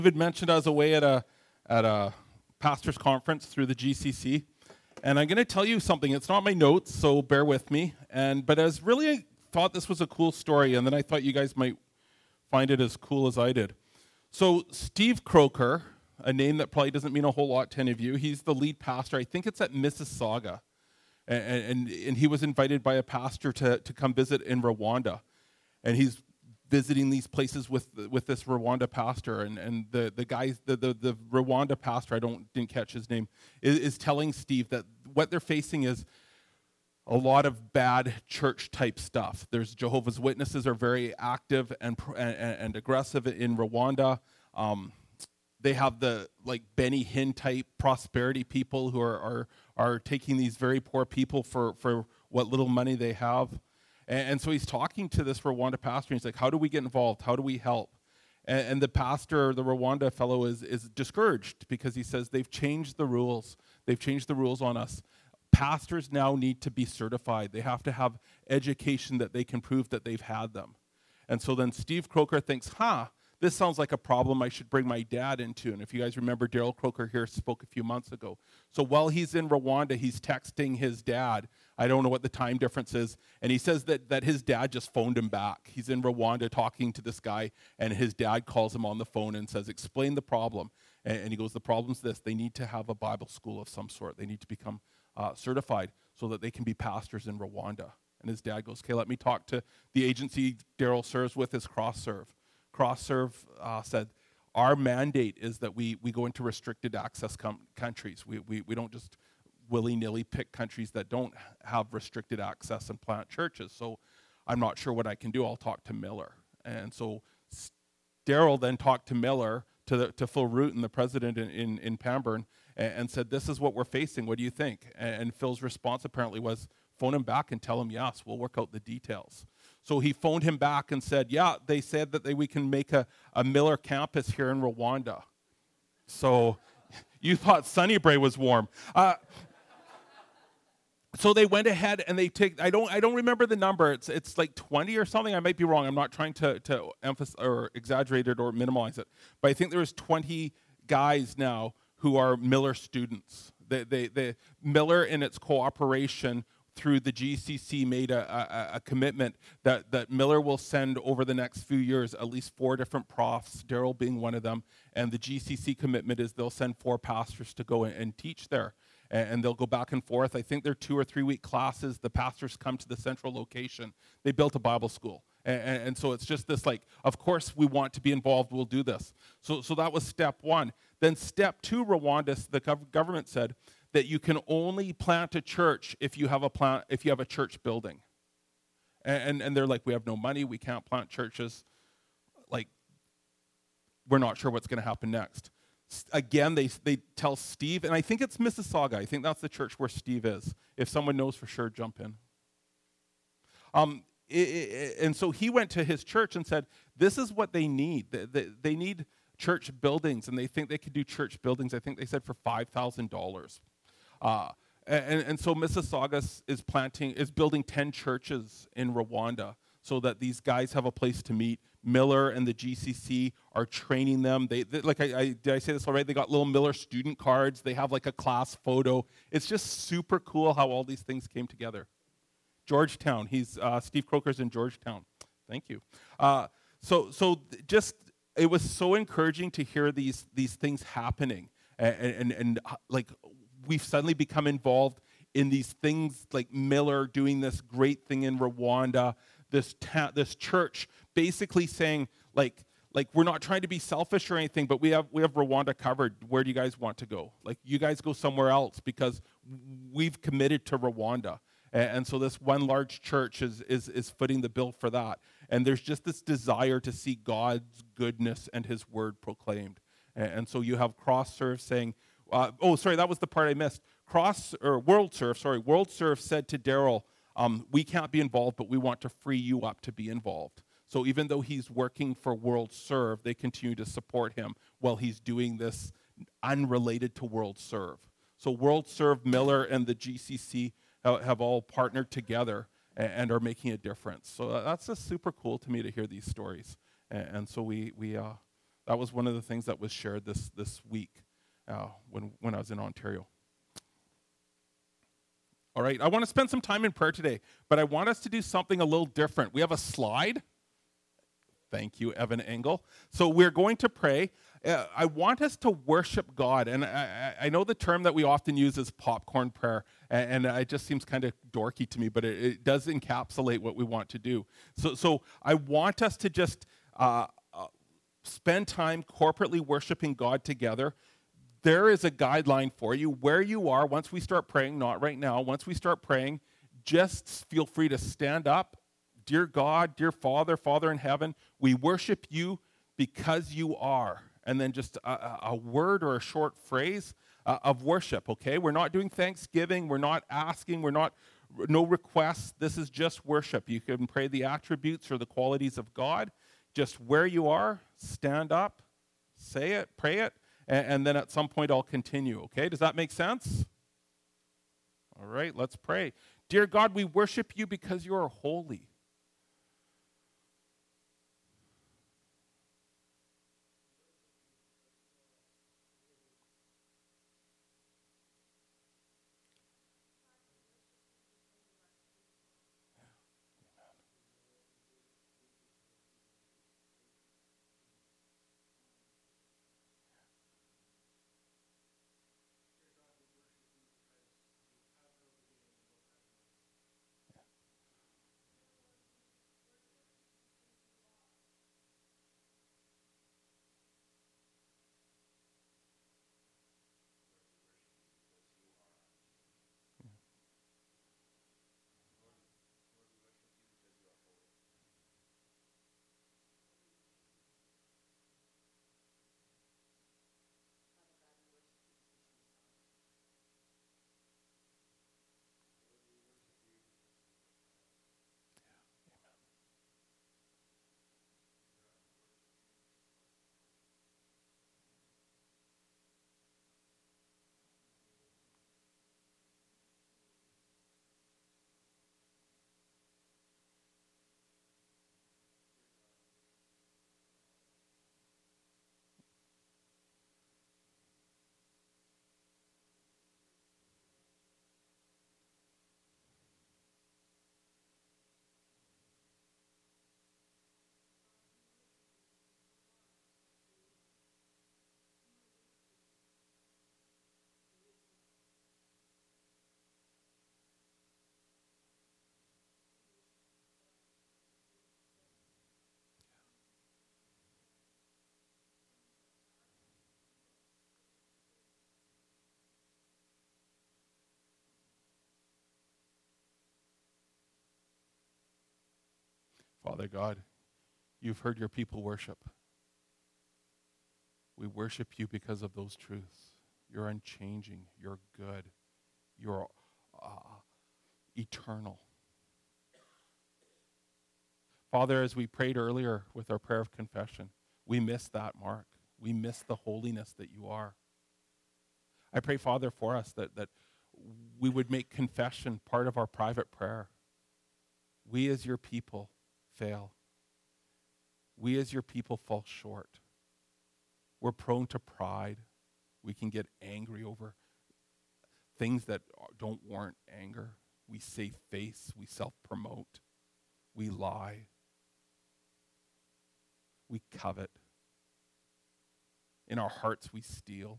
David mentioned I was away at a pastor's conference through the GCC, and I'm going to tell you something. It's not my notes, so bear with me. But I was really thought this was a cool story, and then I thought you guys might find it as cool as I did. So Steve Croker, a name that probably doesn't mean a whole lot to any of you, he's the lead pastor. I think it's at Mississauga, and he was invited by a pastor to come visit in Rwanda, and he's visiting these places with this Rwanda pastor, and the guy, the Rwanda pastor, didn't catch his name, is telling Steve that what they're facing is a lot of bad church type stuff. There's Jehovah's Witnesses are very active and aggressive in Rwanda. They have the like Benny Hinn type prosperity people who are taking these very poor people for what little money they have. And so he's talking to this Rwanda pastor, and he's like, how do we get involved? How do we help? And the pastor, the Rwanda fellow, is discouraged because he says they've changed the rules. They've changed the rules on us. Pastors now need to be certified. They have to have education that they can prove that they've had them. And so then Steve Croker thinks, this sounds like a problem I should bring my dad into. And if you guys remember, Daryl Croker here spoke a few months ago. So while he's in Rwanda, he's texting his dad. I don't know what the time difference is. And he says that his dad just phoned him back. He's in Rwanda talking to this guy, and his dad calls him on the phone and says, explain the problem. And he goes, the problem's this. They need to have a Bible school of some sort. They need to become certified so that they can be pastors in Rwanda. And his dad goes, okay, let me talk to the agency Daryl serves with, is CrossServe. CrossServe said, our mandate is that we go into restricted access countries. We don't just willy-nilly pick countries that don't have restricted access and plant churches. So I'm not sure what I can do. I'll talk to Miller. And so Daryl then talked to Miller, to Phil Rutan, the president in Pamburn, and said, this is what we're facing. What do you think? And Phil's response apparently was, phone him back and tell him, yes, we'll work out the details. So he phoned him back and said, yeah, they said that we can make a Miller campus here in Rwanda. So you thought Sunnybray was warm. So they went ahead and I don't remember the number. It's like 20 or something. I might be wrong. I'm not trying to emphasize or exaggerate it or minimize it. But I think there's 20 guys now who are Miller students. Miller, in its cooperation through the GCC, made a commitment that Miller will send over the next few years at least 4 different profs, Daryl being one of them. And the GCC commitment is they'll send 4 pastors to go and teach there. And they'll go back and forth. I think they're 2 or 3 week classes. The pastors come to the central location. They built a Bible school. And so it's just this like, of course we want to be involved, we'll do this. So that was step 1. Then step 2, Rwanda, the government said that you can only plant a church if you have a church building. And they're like, we have no money, we can't plant churches. Like, we're not sure what's going to happen next. Again, they tell Steve, and I think it's Mississauga. I think that's the church where Steve is. If someone knows for sure, jump in. And so he went to his church and said, this is what they need. They need church buildings, and they think they could do church buildings, I think they said, for $5,000. And so Mississauga is building 10 churches in Rwanda so that these guys have a place to meet. Miller and the GCC are training them. They like did I say this already? They got little Miller student cards. They have like a class photo. It's just super cool how all these things came together. Georgetown. Steve Croker's in Georgetown. Thank you. So just it was so encouraging to hear these things happening, and like we've suddenly become involved in these things like Miller doing this great thing in Rwanda. This church basically saying like we're not trying to be selfish or anything, but we have Rwanda covered. Where do you guys want to go? Like, you guys go somewhere else because we've committed to Rwanda. And so this one large church is footing the bill for that. And there's just this desire to see God's goodness and his word proclaimed. And so you have CrossServe saying, that was the part I missed. WorldServe said to Daryl, we can't be involved, but we want to free you up to be involved. So even though he's working for WorldServe, they continue to support him while he's doing this unrelated to WorldServe. So WorldServe, Miller, and the GCC have all partnered together and are making a difference. So that's just super cool to me to hear these stories. And so That was one of the things that was shared this week when I was in Ontario. All right, I want to spend some time in prayer today, but I want us to do something a little different. We have a slide. Thank you, Evan Engel. So we're going to pray. I want us to worship God, and I know the term that we often use is popcorn prayer, and it just seems kind of dorky to me, but it does encapsulate what we want to do. So I want us to just spend time corporately worshiping God together. There is a guideline for you where you are once we start praying, not right now. Once we start praying, just feel free to stand up. Dear God, dear Father, Father in heaven, we worship you because you are. And then just a word or a short phrase of worship, okay? We're not doing thanksgiving. We're not asking. No requests. This is just worship. You can pray the attributes or the qualities of God. Just where you are, stand up, say it, pray it. And then at some point I'll continue, okay? Does that make sense? All right, let's pray. Dear God, we worship you because you are holy. Father God, you've heard your people worship. We worship you because of those truths. You're unchanging. You're good. You're eternal. Father, as we prayed earlier with our prayer of confession, we miss that mark. We miss the holiness that you are. I pray, Father, for us that we would make confession part of our private prayer. We as your people fail. We as your people fall short. We're prone to pride. We can get angry over things that don't warrant anger. We save face. We self-promote. We lie. We covet. In our hearts, we steal.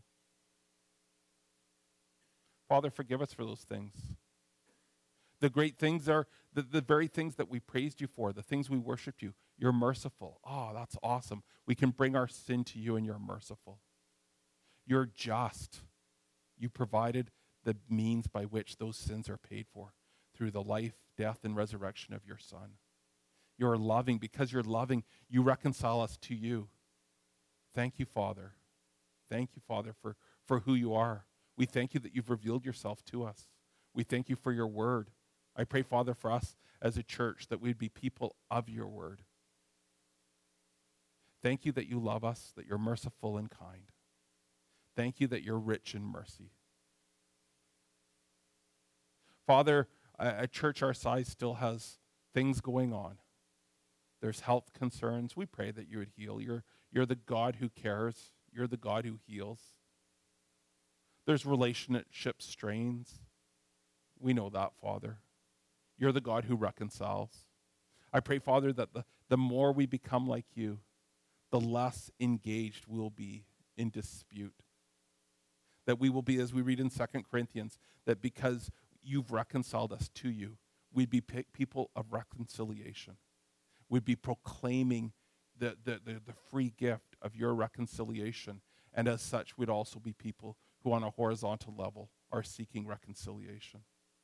Father, forgive us for those things. The great things are the very things that we praised you for, the things we worshiped you. You're merciful. Oh, that's awesome. We can bring our sin to you and you're merciful. You're just. You provided the means by which those sins are paid for through the life, death, and resurrection of your Son. You're loving. Because you're loving, you reconcile us to you. Thank you, Father. Thank you, Father, for who you are. We thank you that you've revealed yourself to us. We thank you for your word. I pray, Father, for us as a church that we'd be people of your word. Thank you that you love us, that you're merciful and kind. Thank you that you're rich in mercy. Father, a church our size still has things going on. There's health concerns. We pray that you would heal. You're the God who cares. You're the God who heals. There's relationship strains. We know that, Father. You're the God who reconciles. I pray, Father, that the more we become like you, the less engaged we'll be in dispute. That we will be, as we read in 2 Corinthians, that because you've reconciled us to you, we'd be people of reconciliation. We'd be proclaiming the free gift of your reconciliation. And as such, we'd also be people who on a horizontal level are seeking reconciliation.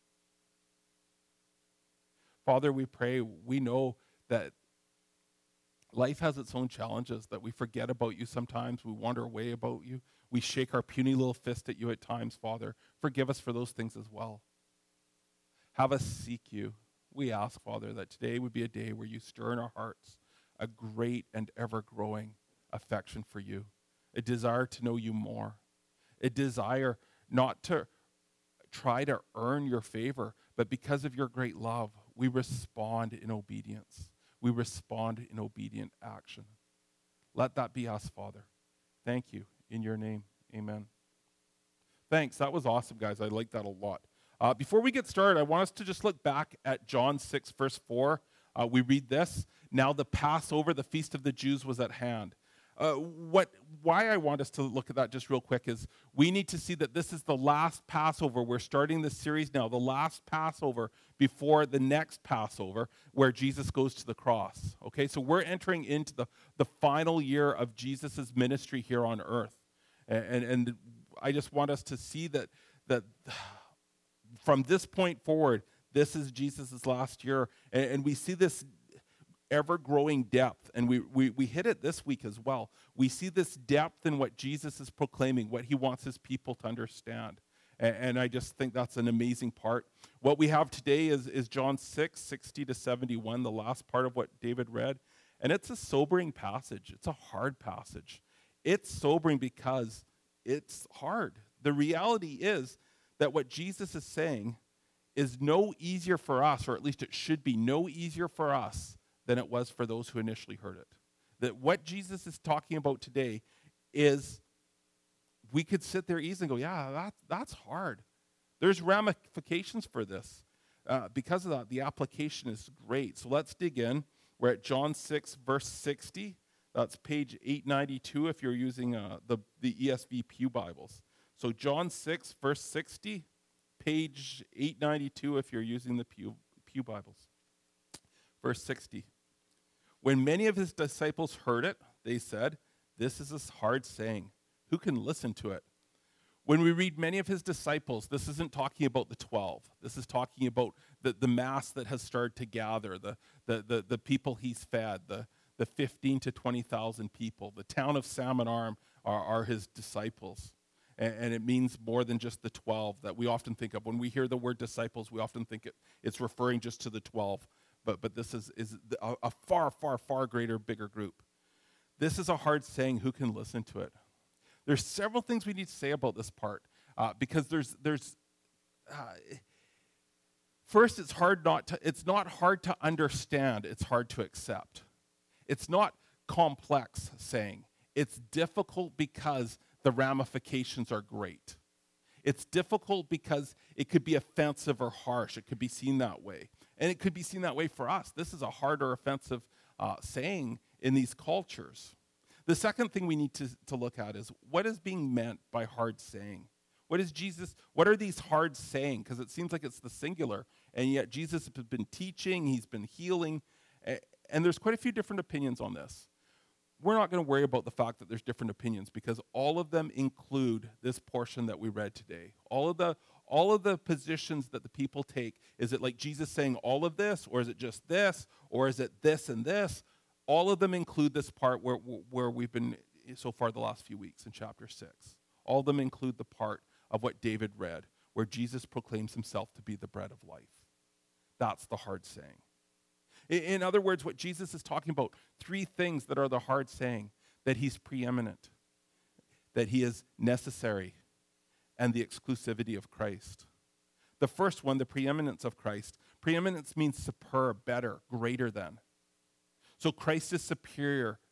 Father, we pray, we know that life has its own challenges, that we forget about you sometimes, we wander away about you, we shake our puny little fist at you at times, Father. Forgive us for those things as well. Have us seek you. We ask, Father, that today would be a day where you stir in our hearts a great and ever-growing affection for you, a desire to know you more, a desire not to try to earn your favor, but because of your great love, we respond in obedience. We respond in obedient action. Let that be us, Father. Thank you. In your name, amen. Thanks. That was awesome, guys. I like that a lot. Before we get started, I want us to just look back at John 6, verse 4. We read this. Now the Passover, the feast of the Jews, was at hand. Why I want us to look at that just real quick is we need to see that this is the last Passover. We're starting this series now, the last Passover before the next Passover where Jesus goes to the cross. Okay, so we're entering into the final year of Jesus' ministry here on earth. And I just want us to see that from this point forward, this is Jesus' last year. And we see this ever-growing depth, and we hit it this week as well. We see this depth in what Jesus is proclaiming, what he wants his people to understand. And I just think that's an amazing part. What we have today is John 6, 60 to 71, the last part of what David read. And it's a sobering passage. It's a hard passage. It's sobering because it's hard. The reality is that what Jesus is saying is no easier for us, or at least it should be no easier for us than it was for those who initially heard it. That what Jesus is talking about today is, we could sit there easily and go, yeah, that's hard. There's ramifications for this. Because of that, the application is great. So let's dig in. We're at John 6, verse 60. That's page 892 if you're using the ESV Pew Bibles. So John 6, verse 60, page 892 if you're using the Pew Bibles. Verse 60. When many of his disciples heard it, they said, "This is a hard saying. Who can listen to it?" When we read many of his disciples, this isn't talking about the 12. This is talking about the mass that has started to gather, the people he's fed, the 15 to 20,000 people. The town of Salmon Arm are his disciples. And it means more than just the 12 that we often think of. When we hear the word disciples, we often think it's referring just to the 12. But this is a far, far, far greater, bigger group. This is a hard saying. Who can listen to it? There's several things we need to say about this part because first, it's not hard to understand. It's hard to accept. It's not complex saying. It's difficult because the ramifications are great. It's difficult because it could be offensive or harsh. It could be seen that way. And it could be seen that way for us. This is a hard or offensive saying in these cultures. The second thing we need to look at is what is being meant by hard saying? What are these hard saying? Because it seems like it's the singular, and yet Jesus has been teaching, he's been healing, and there's quite a few different opinions on this. We're not going to worry about the fact that there's different opinions because all of them include this portion that we read today. All of the positions that the people take, is it like Jesus saying all of this, or is it just this, or is it this and this? All of them include this part where we've been so far the last few weeks in chapter 6. All of them include the part of what David read, where Jesus proclaims himself to be the bread of life. That's the hard saying. In other words, what Jesus is talking about, three things that are the hard saying: that he's preeminent, that he is necessary, and the exclusivity of Christ. The first one, the preeminence of Christ. Preeminence means superb, better, greater than. So Christ is superior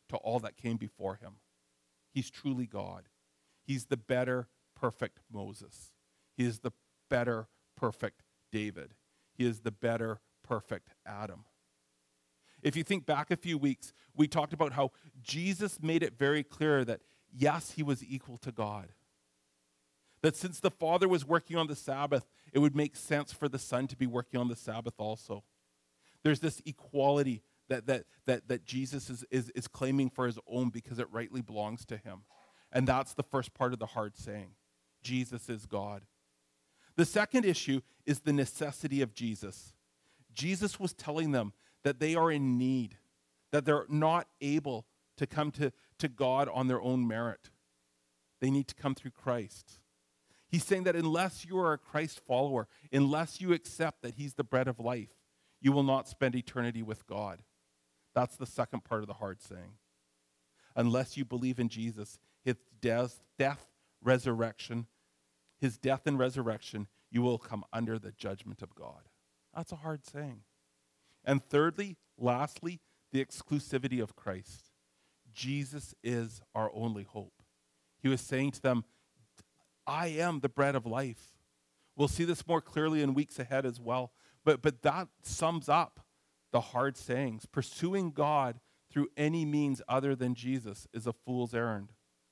to all that came before him. He's truly God. He's the better, perfect Moses. He is the better, perfect David. He is the better, perfect Adam. If you think back a few weeks, we talked about how Jesus made it very clear that, yes, he was equal to God. That since the Father was working on the Sabbath, it would make sense for the Son to be working on the Sabbath also. There's this equality that Jesus is claiming for his own because it rightly belongs to him. And that's the first part of the hard saying. Jesus is God. The second issue is the necessity of Jesus. Jesus was telling them that they are in need, that they're not able to come to God on their own merit. They need to come through Christ. He's saying that unless you are a Christ follower, unless you accept that he's the bread of life, you will not spend eternity with God. That's the second part of the hard saying. Unless you believe in Jesus, his death, resurrection, his death and resurrection, you will come under the judgment of God. That's a hard saying. And thirdly, lastly, the exclusivity of Christ. Jesus is our only hope. He was saying to them, I am the bread of life. We'll see this more clearly in weeks ahead as well. But that sums up the hard sayings. Pursuing God through any means other than Jesus is a fool's errand.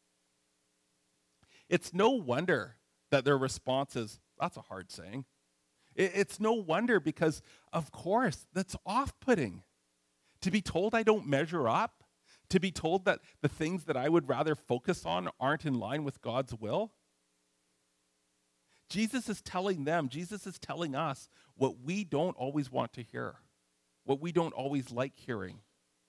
It's no wonder that their response is, that's a hard saying. It's no wonder because, of course, that's off-putting. To be told I don't measure up, to be told that the things that I would rather focus on aren't in line with God's will. Jesus is telling them, Jesus is telling us what we don't always want to hear, what we don't always like hearing.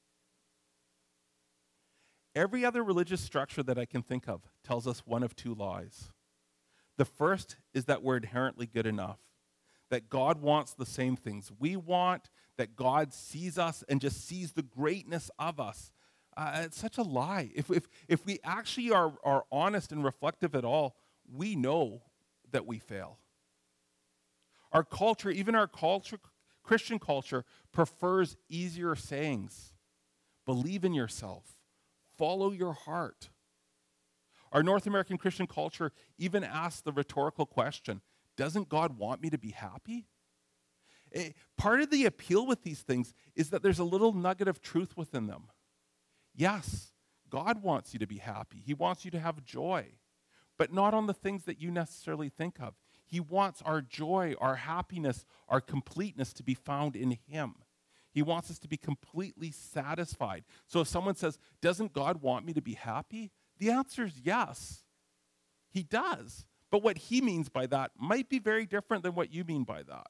Every other religious structure that I can think of tells us one of two lies. The first is that we're inherently good enough, that God wants the same things we want, that God sees us and just sees the greatness of us. It's such a lie. If we actually are honest and reflective at all, we know that we fail. Our culture, even our culture, Christian culture, prefers easier sayings. Believe in yourself. Follow your heart. Our North American Christian culture even asks the rhetorical question, doesn't God want me to be happy? Part of the appeal with these things is that there's a little nugget of truth within them. Yes, God wants you to be happy. He wants you to have joy, but not on the things that you necessarily think of. He wants our joy, our happiness, our completeness to be found in him. He wants us to be completely satisfied. So if someone says, doesn't God want me to be happy? The answer is yes. He does. But what he means by that might be very different than what you mean by that.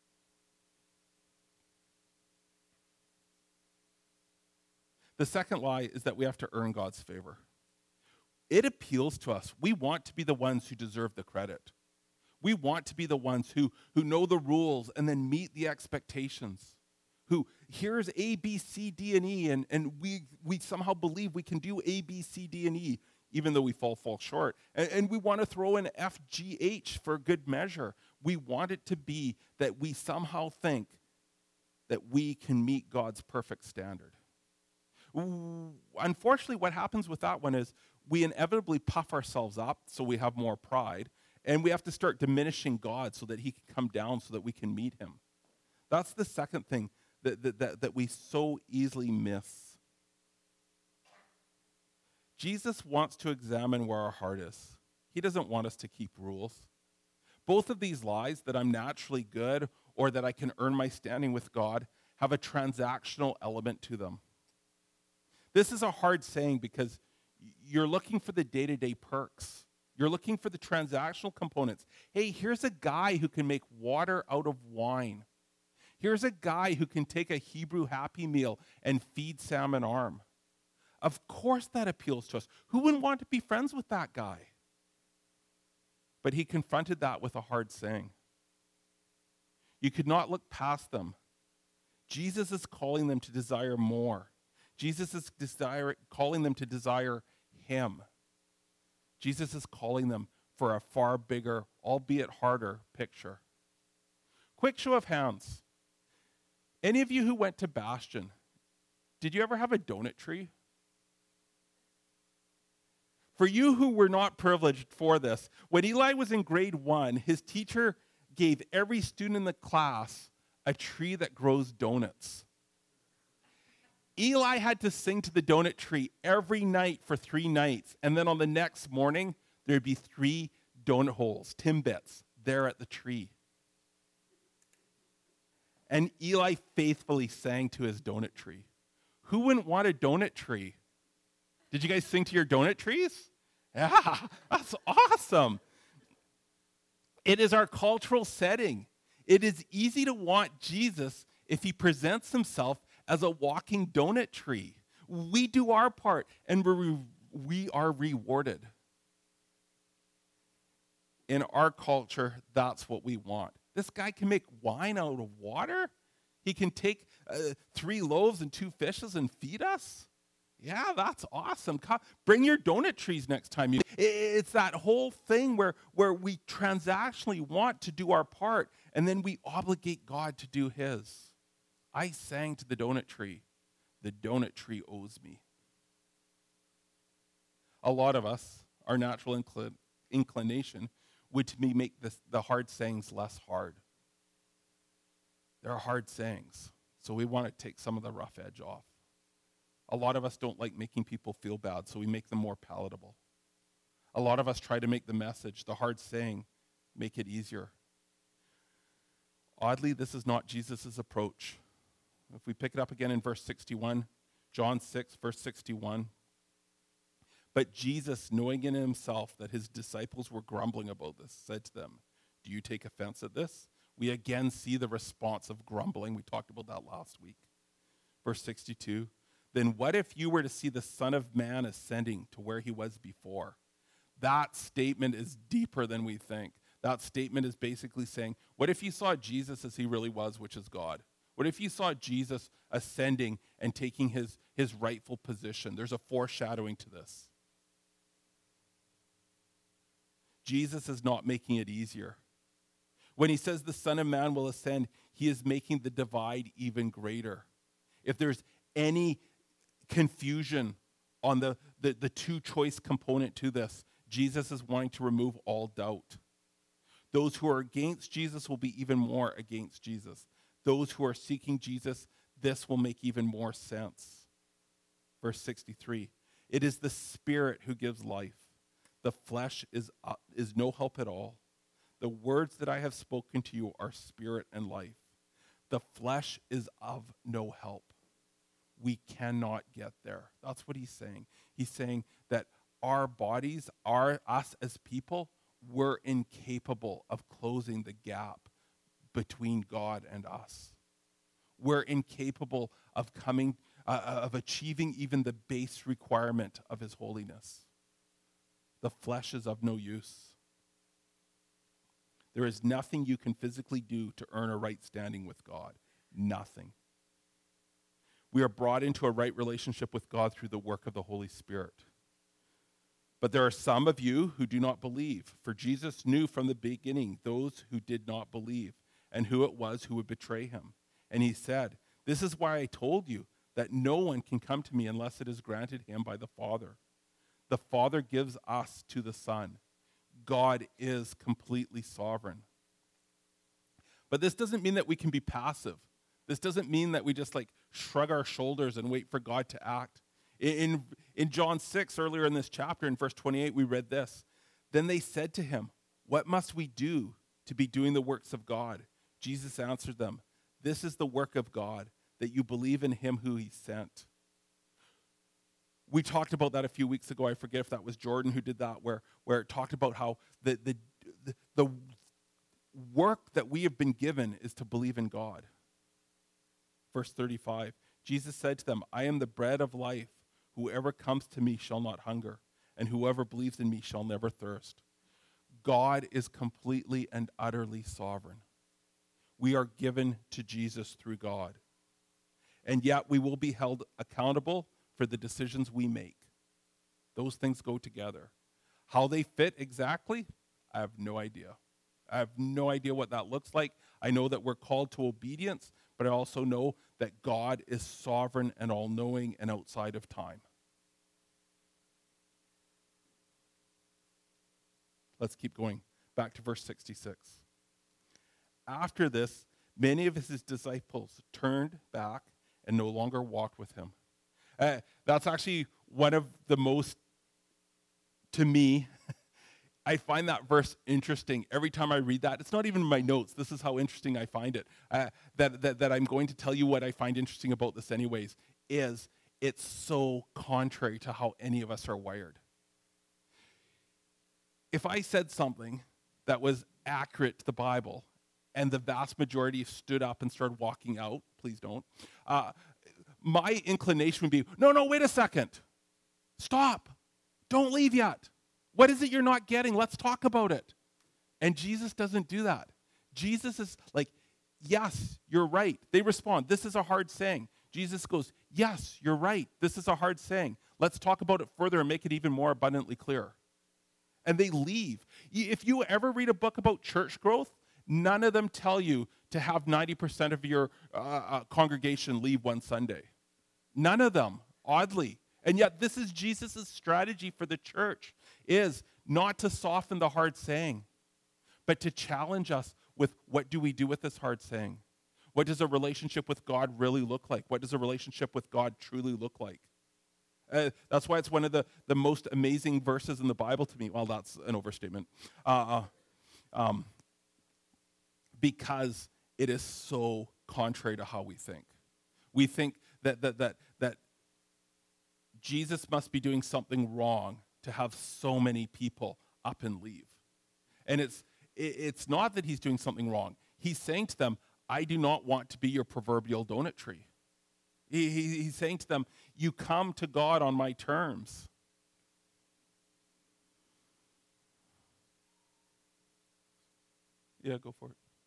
The second lie is that we have to earn God's favor. It appeals to us. We want to be the ones who deserve the credit. We want to be the ones who know the rules and then meet the expectations. Who, here's A, B, C, D, and E, and we somehow believe we can do A, B, C, D, and E, even though we fall short. And we want to throw in F, G, H for good measure. We want it to be that we somehow think that we can meet God's perfect standard. Unfortunately, what happens with that one is we inevitably puff ourselves up so we have more pride, and we have to start diminishing God so that he can come down so that we can meet him. That's the second thing that we so easily miss. Jesus wants to examine where our heart is. He doesn't want us to keep rules. Both of these lies, that I'm naturally good or that I can earn my standing with God, have a transactional element to them. This is a hard saying because you're looking for the day-to-day perks. You're looking for the transactional components. Hey, here's a guy who can make water out of wine. Here's a guy who can take a Hebrew Happy Meal and feed Sam an arm. Of course that appeals to us. Who wouldn't want to be friends with that guy? But he confronted that with a hard saying. You could not look past them. Jesus is calling them to desire more. Jesus is calling them to desire him. Jesus is calling them for a far bigger, albeit harder, picture. Quick show of hands. Any of you who went to Bastion, did you ever have a donut tree? For you who were not privileged for this, when Eli was in grade 1, his teacher gave every student in the class a tree that grows donuts. Eli had to sing to the donut tree every night for 3 nights, and then on the next morning, there'd be 3 donut holes, Timbits, there at the tree. And Eli faithfully sang to his donut tree. Who wouldn't want a donut tree? Did you guys sing to your donut trees? Yeah, that's awesome. It is our cultural setting. It is easy to want Jesus if he presents himself as a walking donut tree. We do our part, and we are rewarded. In our culture, that's what we want. This guy can make wine out of water? He can take 3 loaves and 2 fishes and feed us? Yeah, that's awesome. Bring your donut trees next time. It's that whole thing where we transactionally want to do our part, and then we obligate God to do his. I sang to the donut tree. The donut tree owes me. A lot of us, our natural inclination would to make the hard sayings less hard. They're hard sayings, so we want to take some of the rough edge off. A lot of us don't like making people feel bad, so we make them more palatable. A lot of us try to make the message, the hard saying, make it easier. Oddly, this is not Jesus' approach. If we pick it up again in verse 61, John 6, verse 61. But Jesus, knowing in himself that his disciples were grumbling about this, said to them, do you take offense at this? We again see the response of grumbling. We talked about that last week. Verse 62. Then what if you were to see the Son of Man ascending to where he was before? That statement is deeper than we think. That statement is basically saying, what if you saw Jesus as he really was, which is God? What if you saw Jesus ascending and taking his rightful position? There's a foreshadowing to this. Jesus is not making it easier. When he says the Son of Man will ascend, he is making the divide even greater. If there's any confusion on the 2-choice component to this, Jesus is wanting to remove all doubt. Those who are against Jesus will be even more against Jesus. Those who are seeking Jesus, this will make even more sense. Verse 63, it is the Spirit who gives life. The flesh is no help at all. The words that I have spoken to you are spirit and life. The flesh is of no help. We cannot get there. That's what he's saying. He's saying that our bodies, us as people, we're incapable of closing the gap between God and us. We're incapable of of achieving even the base requirement of his holiness. The flesh is of no use. There is nothing you can physically do to earn a right standing with God. Nothing. We are brought into a right relationship with God through the work of the Holy Spirit. But there are some of you who do not believe, for Jesus knew from the beginning those who did not believe and who it was who would betray him. And he said, this is why I told you that no one can come to me unless it is granted him by the Father. The Father gives us to the Son. God is completely sovereign. But this doesn't mean that we can be passive. This doesn't mean that we just shrug our shoulders and wait for God to act. In John 6, earlier in this chapter, in verse 28, we read this. Then they said to him, what must we do to be doing the works of God? Jesus answered them, this is the work of God, that you believe in him who he sent. We talked about that a few weeks ago. I forget if that was Jordan who did that, where it talked about how the work that we have been given is to believe in God. Verse 35, Jesus said to them, I am the bread of life. Whoever comes to me shall not hunger, and whoever believes in me shall never thirst. God is completely and utterly sovereign. We are given to Jesus through God. And yet we will be held accountable for the decisions we make. Those things go together. How they fit exactly, I have no idea. I have no idea what that looks like. I know that we're called to obedience, but I also know that God is sovereign and all-knowing and outside of time. Let's keep going. Back to verse 66. After this, many of his disciples turned back and no longer walked with him. That's actually one of the most, to me, I find that verse interesting. Every time I read that, it's not even in my notes. This is how interesting I find it. That I'm going to tell you what I find interesting about this anyways, is it's so contrary to how any of us are wired. If I said something that was accurate to the Bible, and the vast majority stood up and started walking out, please don't, my inclination would be, no, wait a second. Stop. Don't leave yet. What is it you're not getting? Let's talk about it. And Jesus doesn't do that. Jesus is like, yes, you're right. They respond, this is a hard saying. Jesus goes, yes, you're right. This is a hard saying. Let's talk about it further and make it even more abundantly clear. And they leave. If you ever read a book about church growth, none of them tell you to have 90% of your congregation leave one Sunday. None of them, oddly. And yet this is Jesus' strategy for the church, is not to soften the hard saying, but to challenge us with what do we do with this hard saying? What does a relationship with God really look like? What does a relationship with God truly look like? That's why it's one of the most amazing verses in the Bible to me. Well, that's an overstatement. Because it is so contrary to how we think. We think that Jesus must be doing something wrong to have so many people up and leave. And it's not that he's doing something wrong. He's saying to them, I do not want to be your proverbial donut tree. He's saying to them, you come to God on my terms. Yeah, go for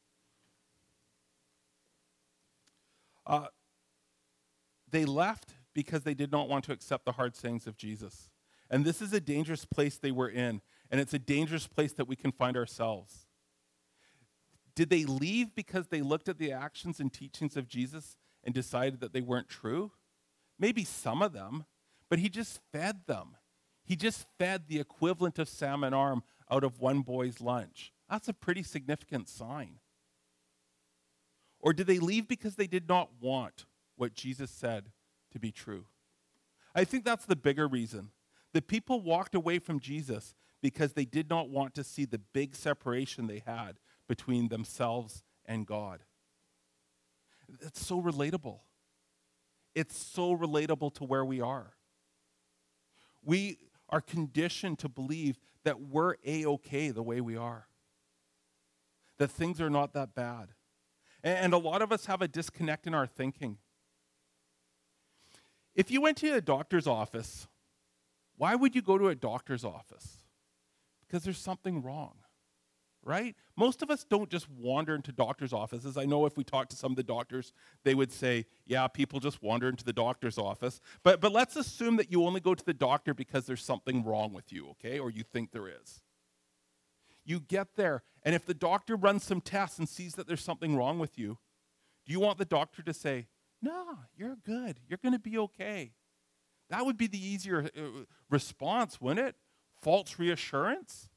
it. They left because they did not want to accept the hard sayings of Jesus. And this is a dangerous place they were in, and it's a dangerous place that we can find ourselves. Did they leave because they looked at the actions and teachings of Jesus and decided that they weren't true? Maybe some of them, but he just fed them. He just fed the equivalent of salmon arm out of one boy's lunch. That's a pretty significant sign. Or did they leave because they did not want what Jesus said to be true? I think that's the bigger reason. The people walked away from Jesus because they did not want to see the big separation they had between themselves and God. It's so relatable. It's so relatable to where we are. We are conditioned to believe that we're A-okay the way we are. That things are not that bad. And a lot of us have a disconnect in our thinking. If you went to a doctor's office, why would you go to a doctor's office? Because there's something wrong, right? Most of us don't just wander into doctor's offices. I know if we talk to some of the doctors, they would say, yeah, people just wander into the doctor's office. But let's assume that you only go to the doctor because there's something wrong with you, okay? Or you think there is. You get there, and if the doctor runs some tests and sees that there's something wrong with you, do you want the doctor to say, no, you're good, you're going to be okay? That would be the easier response, wouldn't it? False reassurance?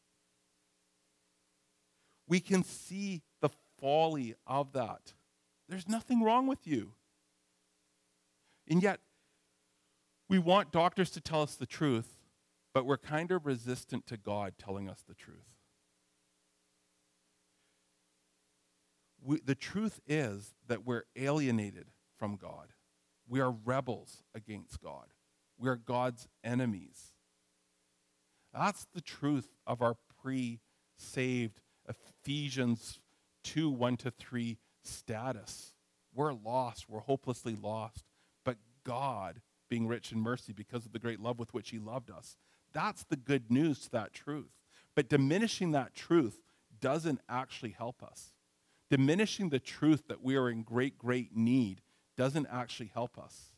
We can see the folly of that. There's nothing wrong with you. And yet, we want doctors to tell us the truth, but we're kind of resistant to God telling us the truth. The truth is that we're alienated from God. We are rebels against God. We are God's enemies. That's the truth of our pre-saved Ephesians 2, 1-3 status. We're lost. We're hopelessly lost. But God, being rich in mercy because of the great love with which he loved us, that's the good news to that truth. But diminishing that truth doesn't actually help us. Diminishing the truth that we are in great, great need doesn't actually help us.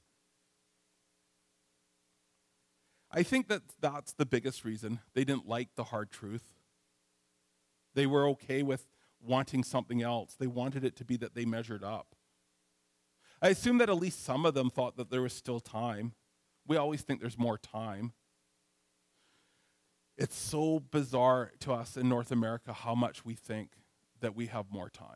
I think that that's the biggest reason they didn't like the hard truth. They were okay with wanting something else. They wanted it to be that they measured up. I assume that at least some of them thought that there was still time. We always think there's more time. It's so bizarre to us in North America how much we think that we have more time.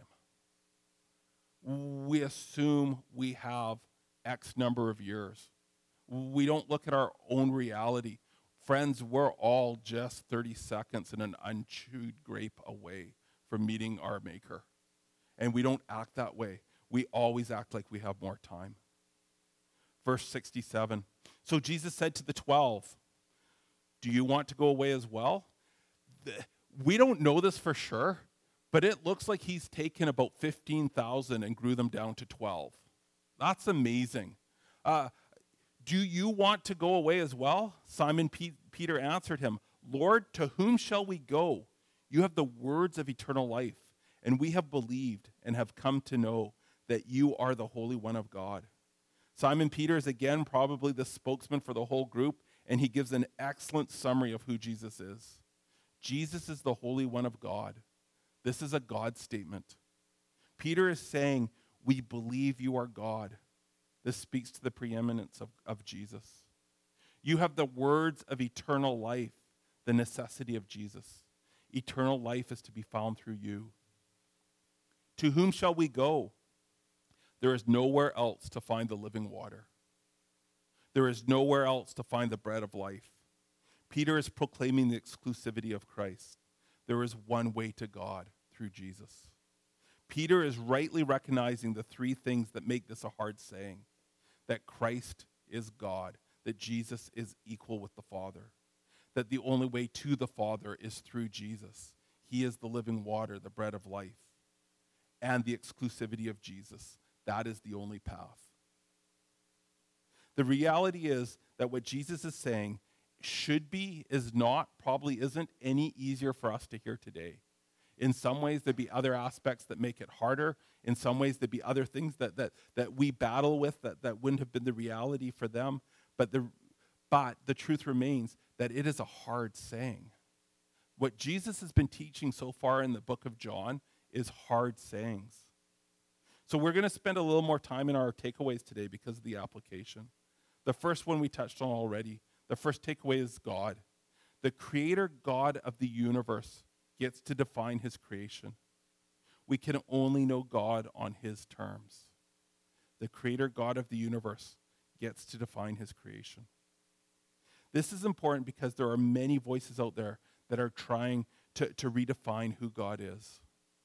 We assume we have X number of years. We don't look at our own reality. Friends, we're all just 30 seconds and an unchewed grape away from meeting our Maker. And we don't act that way. We always act like we have more time. Verse 67. So Jesus said to the 12, do you want to go away as well? We don't know this for sure, but it looks like he's taken about 15,000 and grew them down to 12. That's amazing. Do you want to go away as well? Simon Peter answered him, Lord, to whom shall we go? You have the words of eternal life, and we have believed and have come to know that you are the Holy One of God. Simon Peter is again probably the spokesman for the whole group, and he gives an excellent summary of who Jesus is. Jesus is the Holy One of God. This is a God statement. Peter is saying, we believe you are God. This speaks to the preeminence of Jesus. You have the words of eternal life, the necessity of Jesus. Eternal life is to be found through you. To whom shall we go? There is nowhere else to find the living water. There is nowhere else to find the bread of life. Peter is proclaiming the exclusivity of Christ. There is one way to God through Jesus. Peter is rightly recognizing the three things that make this a hard saying: that Christ is God, that Jesus is equal with the Father, that the only way to the Father is through Jesus. He is the living water, the bread of life, and the exclusivity of Jesus. That is the only path. The reality is that what Jesus is saying should be, is not, probably isn't any easier for us to hear today. In some ways, there'd be other aspects that make it harder. In some ways, there'd be other things that we battle with that wouldn't have been the reality for them. But the truth remains that it is a hard saying. What Jesus has been teaching so far in the book of John is hard sayings. So we're going to spend a little more time in our takeaways today because of the application. The first one we touched on already. The first takeaway is God. The creator God of the universe gets to define his creation. We can only know God on his terms. The creator God of the universe gets to define his creation. This is important because there are many voices out there that are trying to redefine who God is.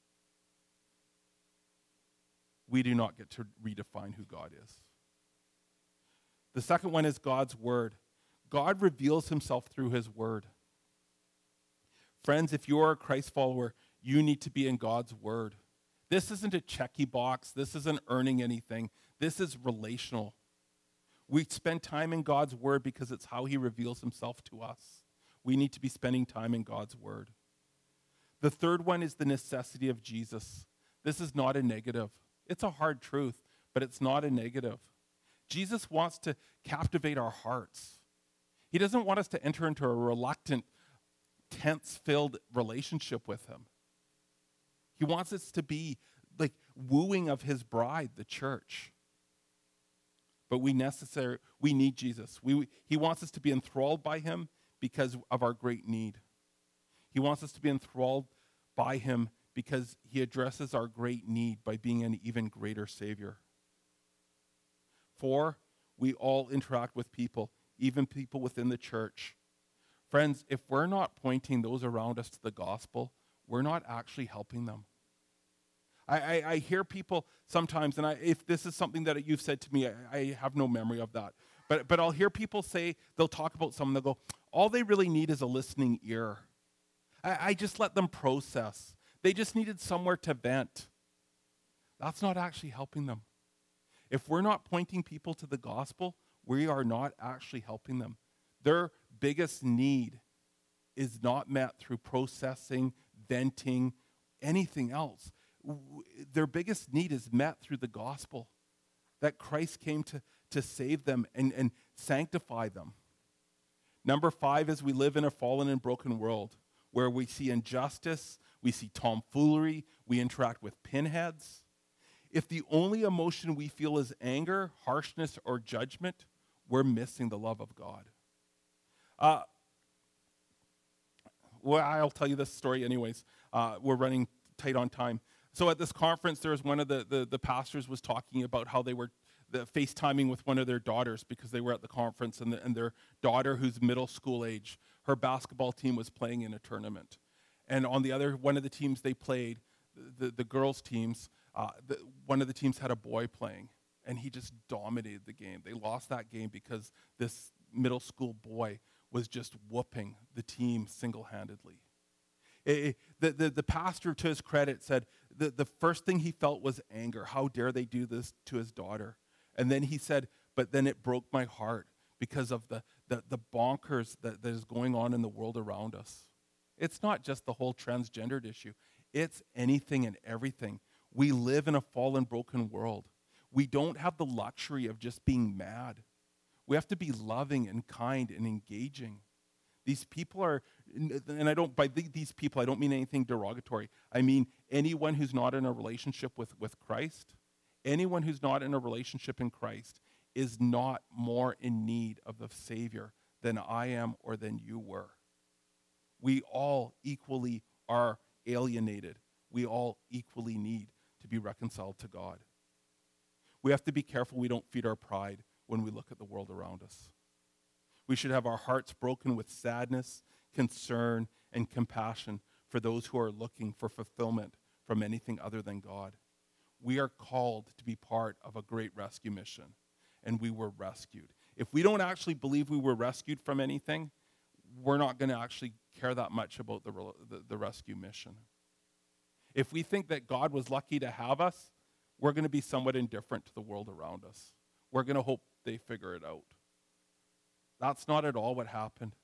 We do not get to redefine who God is. The second one is God's word. God reveals himself through his word. Friends, if you are a Christ follower, you need to be in God's word. This isn't a checky box. This isn't earning anything. This is relational. We spend time in God's word because it's how he reveals himself to us. We need to be spending time in God's word. The third one is the necessity of Jesus. This is not a negative. It's a hard truth, but it's not a negative. Jesus wants to captivate our hearts. He doesn't want us to enter into a reluctant, tense-filled relationship with him. He wants us to be like wooing of his bride, the church. But we need Jesus. He wants us to be enthralled by him because of our great need. He wants us to be enthralled by him because he addresses our great need by being an even greater Savior. 4, we all interact with people, even people within the church. Friends, if we're not pointing those around us to the gospel, we're not actually helping them. I hear people sometimes, and if this is something that you've said to me, I have no memory of that. But I'll hear people say, they'll talk about someone, they'll go, all they really need is a listening ear. I just let them process. They just needed somewhere to vent. That's not actually helping them. If we're not pointing people to the gospel, we are not actually helping them. Their biggest need is not met through processing, venting, anything else. Their biggest need is met through the gospel, that Christ came to save them and sanctify them. Number 5 is we live in a fallen and broken world where we see injustice, we see tomfoolery, we interact with pinheads. If the only emotion we feel is anger, harshness, or judgment, we're missing the love of God. well, I'll tell you this story anyways. We're running tight on time. So at this conference, there was one of the pastors was talking about how they were FaceTiming with one of their daughters because they were at the conference, and their daughter, who's middle school age, her basketball team was playing in a tournament. And on the other, one of the teams they played, the girls' teams, one of the teams had a boy playing, and he just dominated the game. They lost that game because this middle school boy was just whooping the team single-handedly. The pastor, to his credit, said the first thing he felt was anger. How dare they do this to his daughter? And then he said, but then it broke my heart because of the bonkers that is going on in the world around us. It's not just the whole transgendered issue. It's anything and everything. We live in a fallen, broken world. We don't have the luxury of just being mad. We have to be loving and kind and engaging. These people are, and I don't, by these people, I don't mean anything derogatory. I mean anyone who's not in a relationship with Christ, anyone who's not in a relationship in Christ is not more in need of the Savior than I am or than you were. We all equally are alienated. We all equally need to be reconciled to God. We have to be careful we don't feed our pride when we look at the world around us. We should have our hearts broken with sadness, concern, and compassion for those who are looking for fulfillment from anything other than God. We are called to be part of a great rescue mission, and we were rescued. If we don't actually believe we were rescued from anything, we're not going to actually care that much about the rescue mission. If we think that God was lucky to have us, we're going to be somewhat indifferent to the world around us. We're going to hope they figure it out. That's not at all what happened.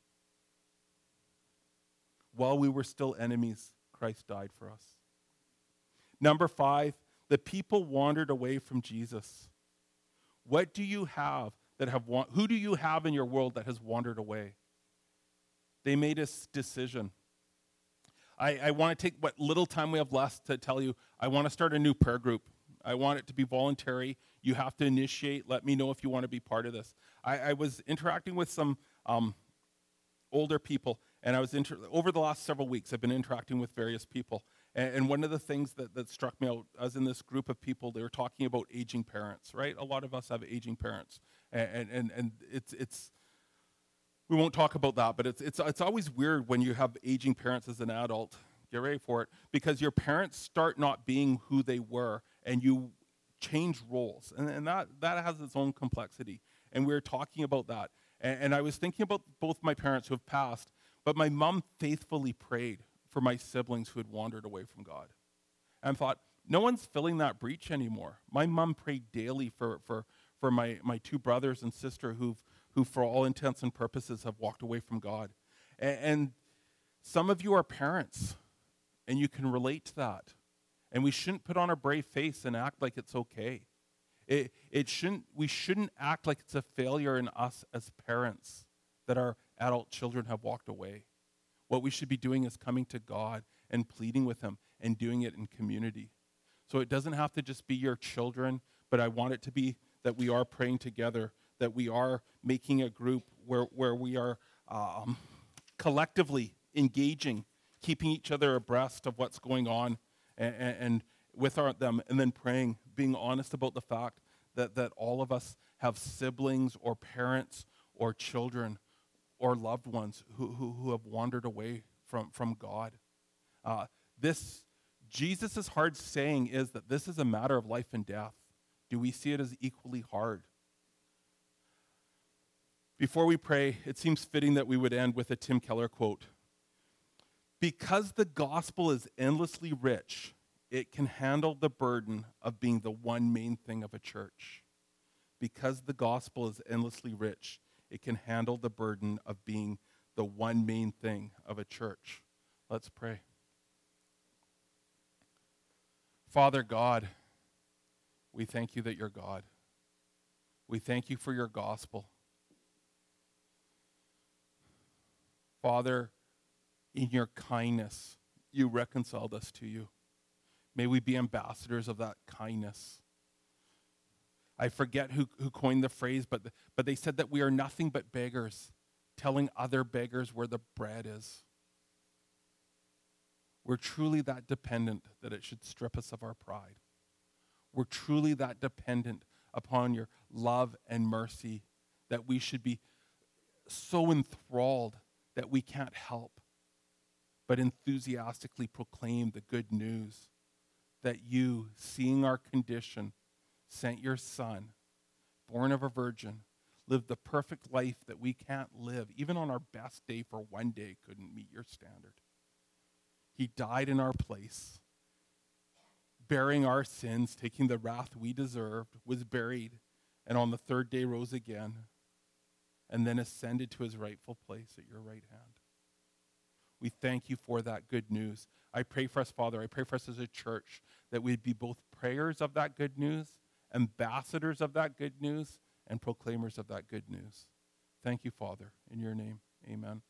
While we were still enemies, Christ died for us. Number 5, the people wandered away from Jesus. What do you have who do you have in your world that has wandered away? They made a decision. I want to take what little time we have left to tell you, I want to start a new prayer group. I want it to be voluntary. You have to initiate. Let me know if you want to be part of this. I was interacting with some older people, and I was over the last several weeks, I've been interacting with various people. And one of the things that struck me out, I was in this group of people, they were talking about aging parents, right? A lot of us have aging parents. And it's we won't talk about that, but it's always weird when you have aging parents as an adult. Get ready for it, because your parents start not being who they were, and you change roles, and that has its own complexity. And we were talking about that, and I was thinking about both my parents who have passed, but my mom faithfully prayed for my siblings who had wandered away from God, and thought, no one's filling that breach anymore. My mom prayed daily for my 2 brothers and sister who for all intents and purposes have walked away from God, and some of you are parents. And you can relate to that. And we shouldn't put on a brave face and act like it's okay. We shouldn't act like it's a failure in us as parents that our adult children have walked away. What we should be doing is coming to God and pleading with Him and doing it in community. So it doesn't have to just be your children, but I want it to be that we are praying together, that we are making a group where we are collectively engaging, keeping each other abreast of what's going on, and with them, and then praying, being honest about the fact that all of us have siblings or parents or children or loved ones who have wandered away from God. Jesus' hard saying is that this is a matter of life and death. Do we see it as equally hard? Before we pray, it seems fitting that we would end with a Tim Keller quote. Because the gospel is endlessly rich, it can handle the burden of being the one main thing of a church. Because the gospel is endlessly rich, it can handle the burden of being the one main thing of a church. Let's pray. Father God, we thank you that you're God. We thank you for your gospel. Father, in your kindness, you reconciled us to you. May we be ambassadors of that kindness. I forget who coined the phrase, but they said that we are nothing but beggars, telling other beggars where the bread is. We're truly that dependent that it should strip us of our pride. We're truly that dependent upon your love and mercy that we should be so enthralled that we can't help but enthusiastically proclaim the good news that you, seeing our condition, sent your Son, born of a virgin, lived the perfect life that we can't live, even on our best day for one day couldn't meet your standard. He died in our place, bearing our sins, taking the wrath we deserved, was buried, and on the third day rose again, and then ascended to his rightful place at your right hand. We thank you for that good news. I pray for us, Father, I pray for us as a church that we'd be both prayers of that good news, ambassadors of that good news, and proclaimers of that good news. Thank you, Father. In your name, amen.